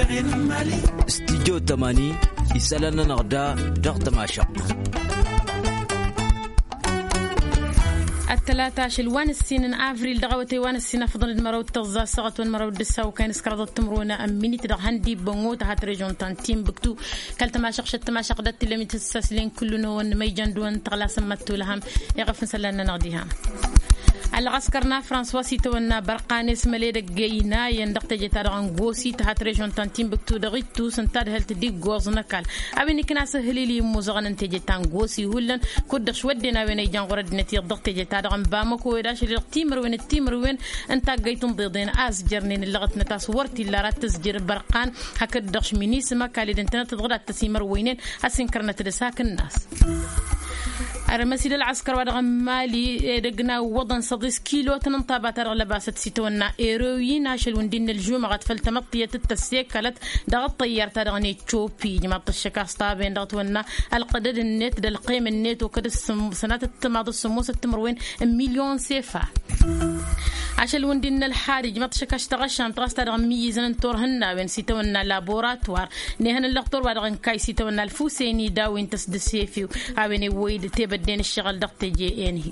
استديو 80 يسألنا نغدا ضغط ماشق 13 وان السنين افريل دغوتي وان السنه فضل المرو التزا صغت والمرو دسا وكان سكرد تمرونا امني تدغ هندي بنوت هات ريجون تانتيم بكتو كلت ما شق شت ما شق دت لم تسسلين كلنا ون ميجان دون تغلا سمتو لهم يغفن سلنا نغديها على عسكرنا فرانسوا سيتونا برقانس مليد جينا يندق تجتار غوسي تحت ريجون تانتيم بكتو دغيتو سنتاد هل تدي غوز نكال ابي نكنا سهليلي موزغن تجتان غوسي هولن كودش ودنا وين يجان غرد نتي ضغط تجتار غن بامكو داش التيمر وين انت جيتون ضيضين از جرنين اللغت نتاس ورتي لا رات تسجير برقان هكدش مينيسما كاليد انترنت تضغط تسيمر وينين اسنكرنت لساك الناس أرمسيل العسكر ودغم مالي دقنا وضن صديس كيلو تنطابة ترغلباسة سيتونا إيروين عشل وندين الجوم غد فلتمطية التسيك كالت دغط طيار ترغني تشوبي جماعة الشكاس طابين دغط ونا القدد النت دالقيم النت وكد سنة التماض السموس التمروين مليون سيفا عشل وندين الحاري جماعة الشكاش تغشان تغس ترغم ميزن تورهنا وين سيتونا لابوراتوار نهن اللقطور ودغن كاي سيتونا الفوسيني داوين تسد السيفيو هاويني ويد تبدين الشغل دقت جي انهي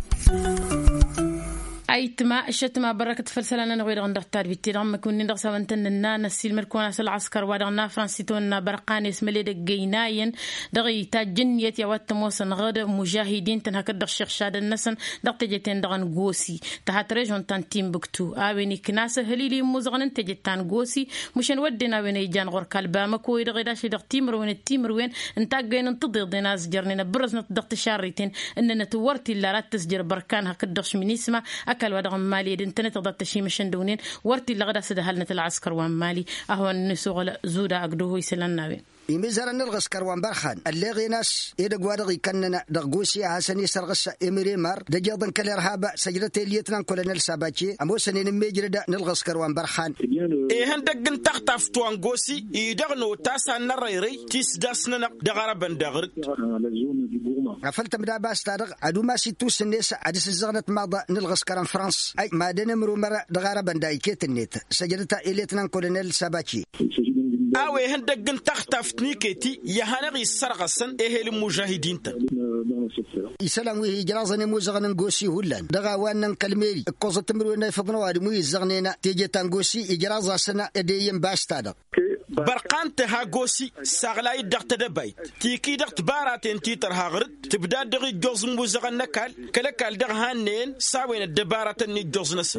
أيتما الشتما بركة فلسلنا نغير عند التار بتيرام كوني ندرس وانتنا نسيل مركونا العسكر ودعنا فرنسيتونا برقان اسم ليد جيناين دغي تاجنية يوات موسن غد مجاهدين تنهكد الشيخ شاد النسن دقت جتين دغن غوسي تحت ريجون تانتيم بكتو آويني كناس هليلي موزغن تجتان غوسي مشان ودنا وين يجان غور كالبا مكوي دغي داش دغ تيمر وين انتاجين انتضي ديناس جرنينا برزنا دغت شاريتين اننا تورتي لا رات تسجر بركان هكدش من اسمه أكل ودغم مالي دنتنت ضد تشيم شندونين ورتي لغدا سدهلنا العسكر ومالي أهون نسوغ زودا أقدوه يسلنا وين يمزرن الغسكر وانبرخان اللي غيناس يدق وادغي كننا دغوسي حسني سرغس امري مار دجادن كالارهاب سجرتي ليتنان كولونيل ساباتشي امو سنين ميجردا نلغسكر وانبرخان ايه هندغن تختف توانغوسي يدغنو تاسا نريري تيس داسنا دغربن دغر غفلت مدا باس تادغ ادو ما سيتو سنيس ادس الزغنت ماضا نلغسكر فرانس اي ما دنمرو مر دغربن دايكيت النت سجرتا ليتنان كولونيل ساباتشي أوي هندقن تختفتني كتي يهانغي السرغسن إهل المجاهدين يسلم ويه جرازن موزغن نغوسي هولان دغا وانن كلميري كوز تمرو فبنو ادي موي زغنينا تيجي تانغوسي اجرازا سنه اديم باستادا برقان تهاغوسي ساغلاي دغت دباي تيكي دغت باراتين تيتر هاغرد تبدا دغي جوز موزغن نكال كلكال دغ هانين ساوين الدباراتن جوز نس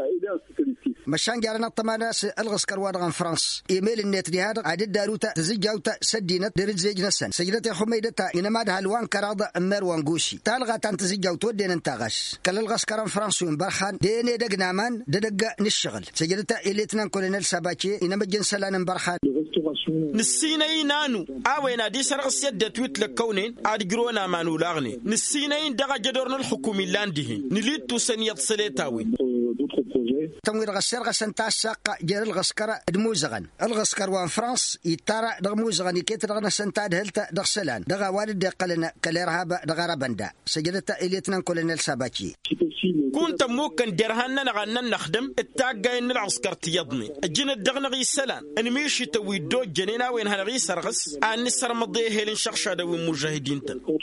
مشان جارنا الطماناس الغسكر وادغن فرنسا ايميل النت دي هذا عدد داروتا تزجاوتا سدينت درج زيج نسن سجلت حميدتا انما ده الوان كراضه امر وانغوشي تالغا تنتزجاوت ودين انتاغش كل الغسكر فرنسا برخان ديني دغنامان ددغ نشغل سجلت اليتنان كولونيل ساباتشي انما جنسلان برخان نسيناي نانو اوينا دي سرغس يد تويت لكونين ادغرونا مانو لاغني نسيناي دغا جدورن الحكومي لاندي نليتو سنيت سليتاوي تمويل غسر غسن تاسق جير الغسكر دموزغن الغسكر وان فرنسا يترى دغموزغن كيت دغنا سنتاد هلتا دغسلان دغا والد قلنا كليرهاب دغربندا سجلت اليتنان كولونيل ساباتشي كنت ممكن درهنا نغنن نخدم التاجين العسكر تيضني الجن الدغنغي السلام ان ميشي توي دو جنينا وين هنغي سرغس ان سرمضي هيلن شخشا دو مجاهدين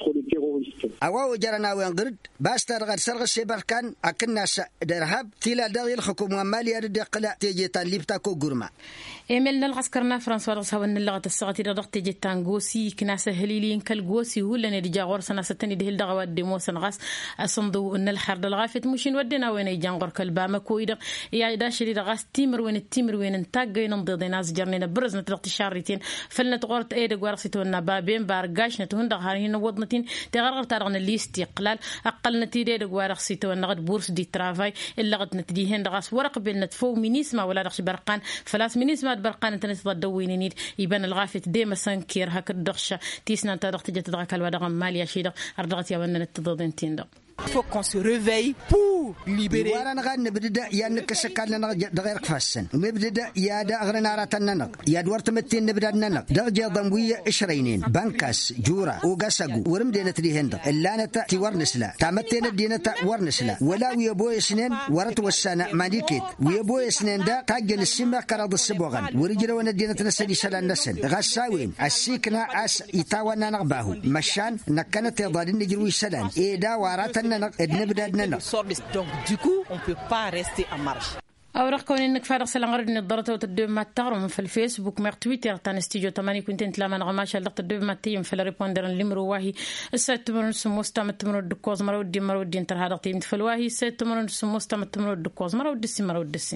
أواو جرنا وين قرد باستر غير سرغس بركان أكننا درهاب تيلا دغي الحكومة مالية دقلا تيجي تاليبتاكو غورما إيميلنا العسكرنا فرنسا رساون اللغة السغتي رضغ تيجي تانغوسي كناس هليلين كالغوسي ولا ندجا غور سنة ستني دهل دغوات ديمو سنغاس أصندو إن الحرد الغافت مشين ودنا وين يجان غور كالباما كويدا يا داشري رغاس تيمر وين انتاقين نضيضي ناس جرنينا برزنا تلغتي شاريتين فلنا تغورت ايدا غوارسيتونا بابين بارقاش نتهن دغارين وضنتين تغرغر تارغن اللي استقلال أقل نتيدي غوارسيتونا غد بورس دي ترافاي اللي غد نتديهن دغاس ورق بين نتفو مينيسما ولا رغش برقان فلاس مينيسما برقان انت نتضدوين نيد يبان الغافت ديما سنكير هكا الدغشة تيسنا انت دغت جت دغك الودغم ماليا شيدا أردغت يا ون نتضدين تين دغ faut qu'on se réveille pour libérer. وانا نغن بددا يا نكسكالنا دغير قفاسن مبددا يا دا غرنا راتنا يا دورت متين نبدنا درجه ضمويه 20 بنكاس جورا وقسقو ورمدينه دي هند اللانه تي ورنسلا تامتين دينه ورنسلا ولا ويبوي سنين ورت وسانا مانيكيت ويبوي سنين دا تاجل السما كراد السبوغان ورجلو ندينه نسدي سلان نسن غساوين السيكنا اس يتاونا نغباهو مشان نكنت يضادين نجروي سلان اي دا واراتنا نبدادنا. Donc du coup on peut pas rester en marche. أوراق كون إنك فارغ سلام غرد الضرط وتدوب ما تغرم في الفيسبوك مع تويتر تان استيجو تماني كنت انت لما نغماش اللي تدوب ما تيم في الريبوندر اللي مرواه السات تمرن سموستا متمر الدكوز مرودي مرودي انت هذا تيم في الواهي السات تمرن سموستا متمر الدكوز مرودي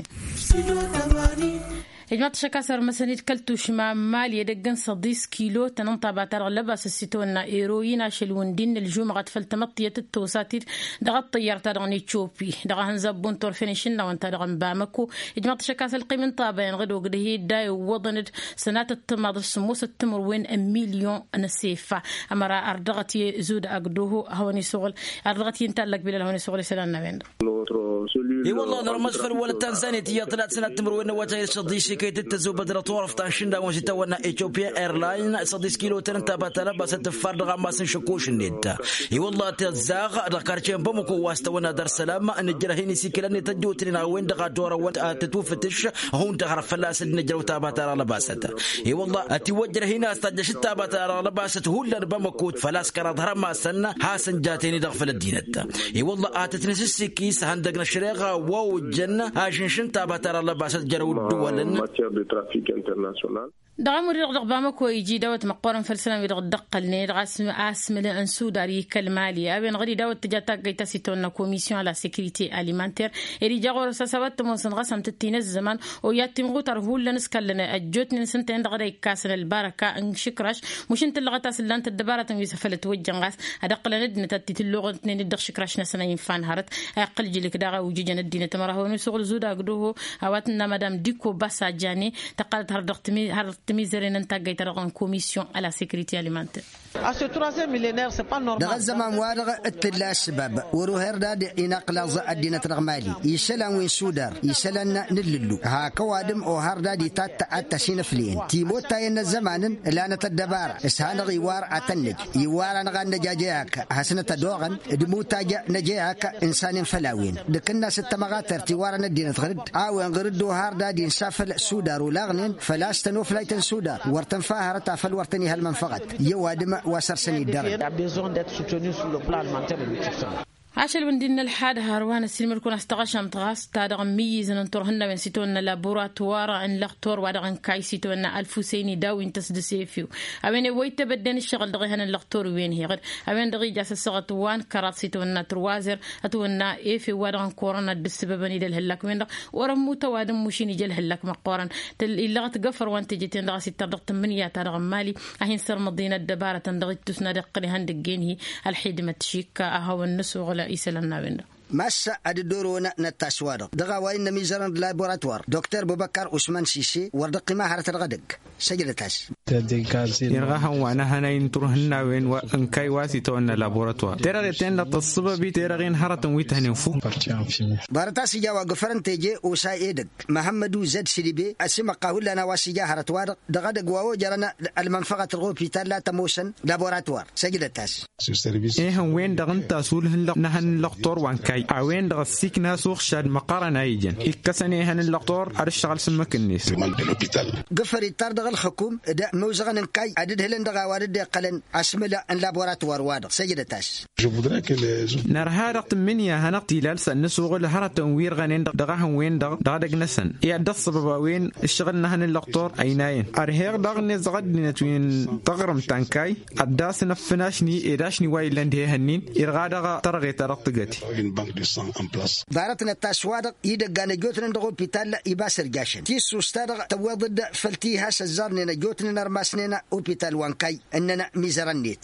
جماعة شكاسر مسانيد كلتو شما مالي دقن صديس كيلو تنطى باتر لباس الستونا إيروين عشلون دين الجمعة فلتمطية التوساتير دغت طيار ترغني تشوبي دغن زبون طرفينشنا وانت دغن بامكو جماعة شكاسر القيمة طابين غدو قده داي ووضند سنات التماض السموس التمر وين مليون نسيفة أمرا أردغتي زود أقدوه هوني سغل أردغتي انتالك بلا هوني سغل سلالنا وين اي والله نرمز في الولا التنزاني تي 3 سنوات تمر وين وجاي صديشي كي تتزو بدر طور فتانشندا وجتا ونا ايثيوبيا ايرلاين صديس كيلو تنتا باتلا بس تفرد غماس شكوش النت اي والله تزاغ دكارتين بمكو واستونا دار سلام ان جرهيني سيكلني تجوتنا وين دغ دور وانت تتوفتش هون تعرف فلاس نجرو تاباتر لباسته اي والله اتوجر هنا استجش تاباتر لباسته هول بمكو فلاس كر ظهر ما سنه حسن جاتني دغفل الدينته اي والله اتتنسسي كيس عندنا شريغه واو الجنه عشان تاباتر لباسته جرو الدول de trafic international. دعم الرغب بامكو يجي دوت مقارن فلسنا يرغ دقلني راسم اسمل انسو داري كلمالي ابن غري دوت تجاتك جيتاسيتون كوميسيون على سيكوريتي اليمانتير اري جاغور سسبت موسن غسم تتين الزمان وياتم غوتر هو لنسكلنا اجوتني سنتين دغري كاسن البركه ان شكرش مش انت اللي غتاس لانت الدباره يسفلت وجنغاس ادق لندن تتي اللغه اثنين الدخ شكرش نسنين فان هرت اقل جلك داغا وجيجن الدين تمره نسوغ زودا غدوه اواتنا مدام ديكو باساجاني تقالت هردختمي تميزرين انت جايت رغم كوميسيون على سيكوريتي اليمانتير À ce troisième millénaire, c'est pas normal. دغ الزمان وارغ التلا السبب وروهر داد ينقل الدين ترغمالي يسلان وين سودار يسلان نللو ها كوادم او هرداد تاتسين فلين تيموتا ين الزمان لا نتدبار اسهان غيوار اتنج يوار نغان نجاجاك حسنه دوغن دموتا نجاك انسان فلاوين دكنا ست مغاتر تيوار ندين تغرد او غردو هرداد ينسافل سودار ولاغنين فلاستن وفلايتن سودار ورتن فاهرتا فالورتني هالمنفقت يوادم وسرسني الدرب. عشان بندين الحاد هاروان السلم يكون استغشم تغاس تادغ ميز ننطرهن من سيتون لابوراتوار عن لغتور وادغن كاي سيتون الفوسيني داو انتسد سيفيو أبين ويت بدن الشغل دغيهن اللغتور وين هي غير أبين دغي جاس السغتوان كرات سيتون تروازر أتونا إيفي وادغن كورونا السببني دل هلاك وين ورمو توادم مشيني جل هلاك مقارن تل اللغت قفر وانت جيتين دغ سيت دغ 8 تادغ مالي أهين سر مدينة الدبارة دغي تسنا دقني هندق جيني الحيد متشيك أهو النسو إيسلنا وين ماسا أددورونا نتاسوار دغا وين ميزان لابوراتوار دكتور بوبكر عثمان سيسي وردق ما هرت الغدق سجلتاس يرغاها وانا هنين ترهنا وين وانكاي واسي تونا لابوراتوار ترغتين لتصببي ترغين هرتن ويتهنين فوق بارتاسي جاوا غفرن تيجي وسايدك محمد زد سيدي اسمع قاول لنا واسي هرتوار دغدق واو جرنا المنفقه الغوبيتال لا تموسن لابوراتوار سجلتاس ايه وين دغن تاسولهن نهن لقطور وانكاي عوين دغ السيكنا سوخ شاد مقارنة أيجن إكسني هن اللقطور أرشغل سمك الناس قفري تردغ الحكوم دا موزغن كاي عدد هلن دغا وارد قلن أسملا أن لابوراتوار وادغ سيدتاش نرها رقت منيا هنقتي لالسا نسوغ الهرة وير غنين دغاهن وين دغدق نسن إيا دصبب وين الشغلنا هن اللقطور أيناين أرهيغ دغ نزغد نتوين تغرم تانكاي أداس نفناشني إيراشني وايلاند هي هنين إرغادغ ترغي ترقتقتي دارتنا التاسوادق يدقان جوتنا ندغو بيتال يباسر جاشن تيسو استادق توضد فلتيها سزارننا جوتنا نرماسننا وبيتال وانكاي اننا ميزرانيت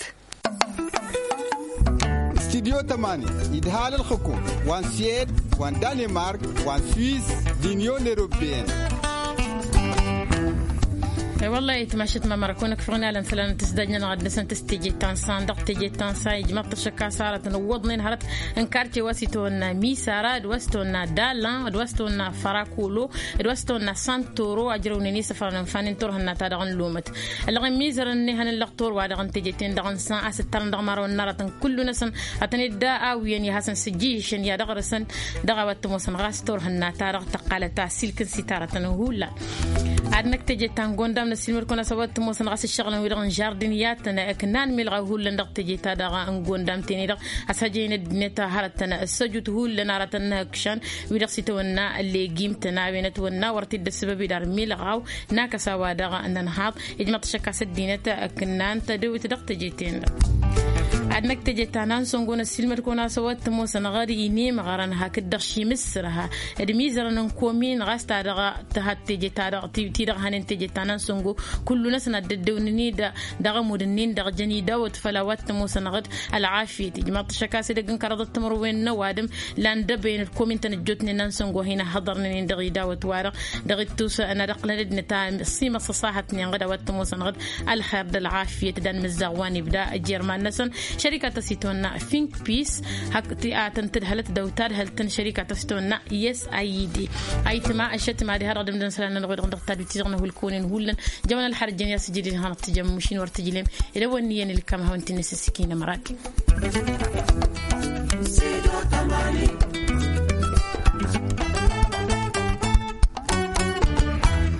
استديو تماني يدهال الحكوم وان سيد وان دانمارك وان سويس دينيون اوروبيين والله يتمشت ما مركونك فغنا لن سلان تسدجنا نغد سن تستيجي تانسان دق تيجي تانساي جمعت الشكا صارت نوضنين هرت انكارتي واسيتونا ميسارا دوستونا دالان دوستونا فراكولو دوستونا سانتورو اجروني ني سفرن فانين تورهنا تادغن لومت اللغن ميزرن هن اللقطور وادغن تيجيتين دغن سان استرن دغمارو نراتن كل نسن اتني دا وين حسن سجيشن يا دغرسن دغوت موسن غاستور هنا تارغ تقالتا سلك ستاره هولا عندك تيجي تانغوندام نسيمر كنا سوات موسن غاس الشغل ويدغن جاردينياتنا كنان ملغا هول ندق تيجي تادغا انغوندام تيني دغ اساجين دنيتا هرتنا السجود هول لنارتنا كشان ويدغ سيتونا اللي قيمتنا وينتونا ورتي السبب دار ملغاو ناكسا وادغا ان نهاض يجمع تشكا سدينتا كنان تدو تدق تيجيتين عندك تجي تانان سونغون السلمر كنا سوات موسن غاري إني مغارن هكذا شيء مسرها الميزرن كومين غاستا دغا تهت تجي تارغ تيرغ هنن تجي تانان سونغو كلنا سنددونني دغا مودنين دغ جني داوت فلاوات موسن غد العافية تجمع تشكاسي دغن كرضت مروين نوادم لان دبين الكومين تنجوتني نان سونغو هنا حضرني دغي داوت وارغ دغي توسا انا دقلنا نتا سيما صصاحتني غداوت موسن غد الخير العافية دان مزغواني بدا جيرمان نسن شركة تسيتونا think peace هكتي تنتدهلت دوتار هلتن شركة تسيتونا yes أيدي أيتما أشت ما ده هرد من سلنا نقول عندك تابي تيجنا هو الكونين هولن جمال الحرج جنيا سجدين هان تجمع مشين ورتجلهم إلى ونيان اللي كم هون تنسى سكينة مراكي